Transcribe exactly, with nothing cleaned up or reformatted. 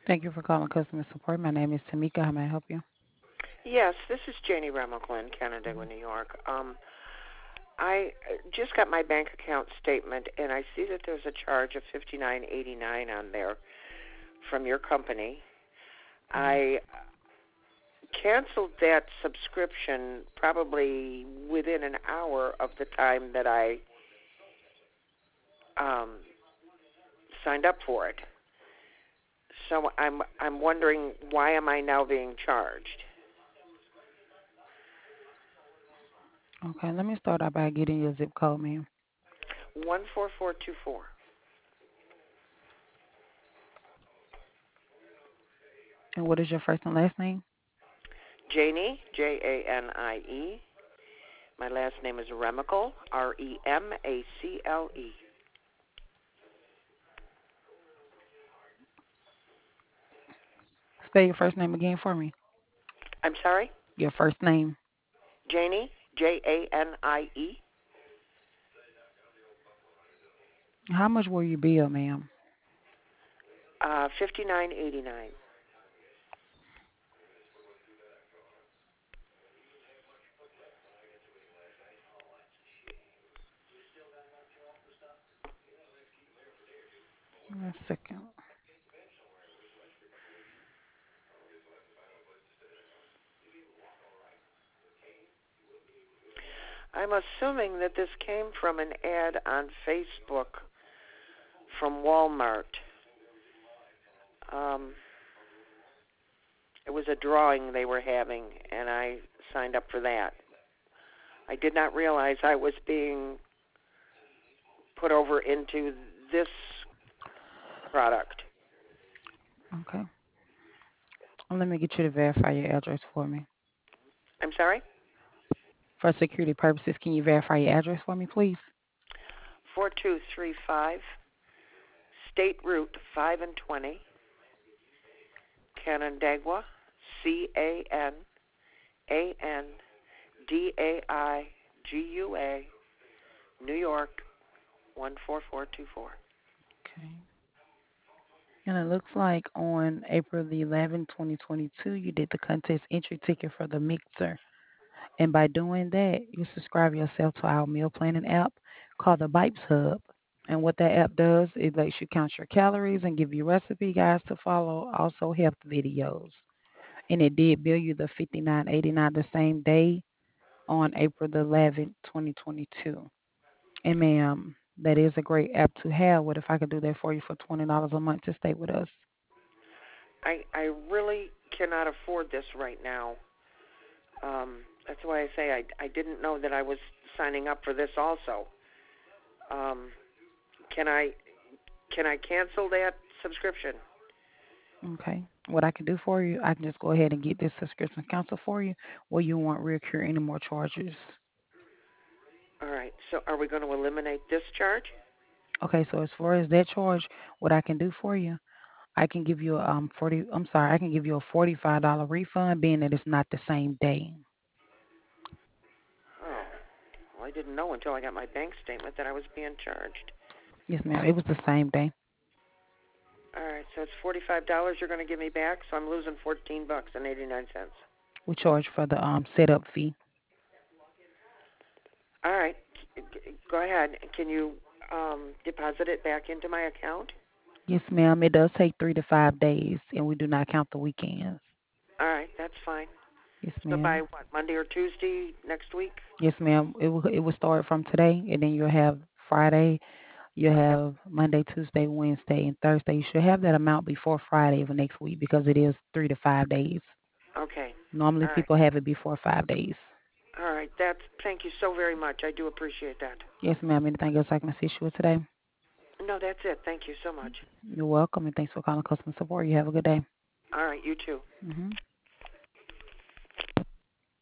Thank you for calling customer support. My name is Tamika. How may I help you? Yes, this is Janie Remicklin, Canandaigua, New York. Um, I uh, just got my bank account statement, and I see that there's a charge of fifty nine eighty nine on there from your company. Mhm. I canceled that subscription probably within an hour of the time that I um, signed up for it. So I'm I'm wondering, why am I now being charged? Okay, let me start out by getting your zip code, ma'am. One four four two four. And what is your first and last name? Janie, J A N I E. My last name is Remacle, R E M A C L E. Spell your first name again for me. I'm sorry? Your first name. Janie, J A N I E. How much will you bill, ma'am? Uh, fifty-nine eighty-nine. One second. I'm assuming that this came from an ad on Facebook from Walmart. Um, it was a drawing they were having, and I signed up for that. I did not realize I was being put over into this product. Okay. Well, let me get you to verify your address for me. I'm sorry? For security purposes, can you verify your address for me, please? four two three five State Route five and twenty, Canandaigua, C A N A N D A I G U A, New York, one four four two four. Okay. And it looks like on April the eleventh, twenty twenty-two, you did the contest entry ticket for the mixer. And by doing that, you subscribe yourself to our meal planning app called the Bipes Hub. And what that app does, it lets you count your calories and give you recipe guides to follow, also health videos. And it did bill you the fifty-nine eighty-nine the same day on April the eleventh, twenty twenty-two. And ma'am, that is a great app to have. What if I could do that for you for twenty dollars a month to stay with us? I, I really cannot afford this right now. Um, that's why I say I, I didn't know that I was signing up for this also. Um, can I can I cancel that subscription? Okay. What I can do for you, I can just go ahead and get this subscription canceled for you, or you won't recur any more charges. All right. So are we going to eliminate this charge? Okay, so as far as that charge, what I can do for you, I can give you a um forty. I'm sorry, I can give you a forty-five dollar refund, being that it's not the same day. Oh, well, I didn't know until I got my bank statement that I was being charged. Yes, ma'am. It was the same day. All right. So it's forty-five dollars you're going to give me back. So I'm losing fourteen bucks and eighty-nine cents. We charge for the um setup fee. All right. Go ahead. Can you um, deposit it back into my account? Yes, ma'am. It does take three to five days, and we do not count the weekends. All right. That's fine. Yes, So by ma'am. what, Monday or Tuesday next week? Yes, ma'am. It will it will start from today, and then you'll have Friday. You have Monday, Tuesday, Wednesday, and Thursday. You should have that amount before Friday of next week because it is three to five days. Okay. Normally, All right. people have it before five days. All right. That's thank you so very much. I do appreciate that. Yes, ma'am. Anything else I can assist you with today? No, that's it. Thank you so much. You're welcome, and thanks for calling customer support. You have a good day. All right. You too. Hmm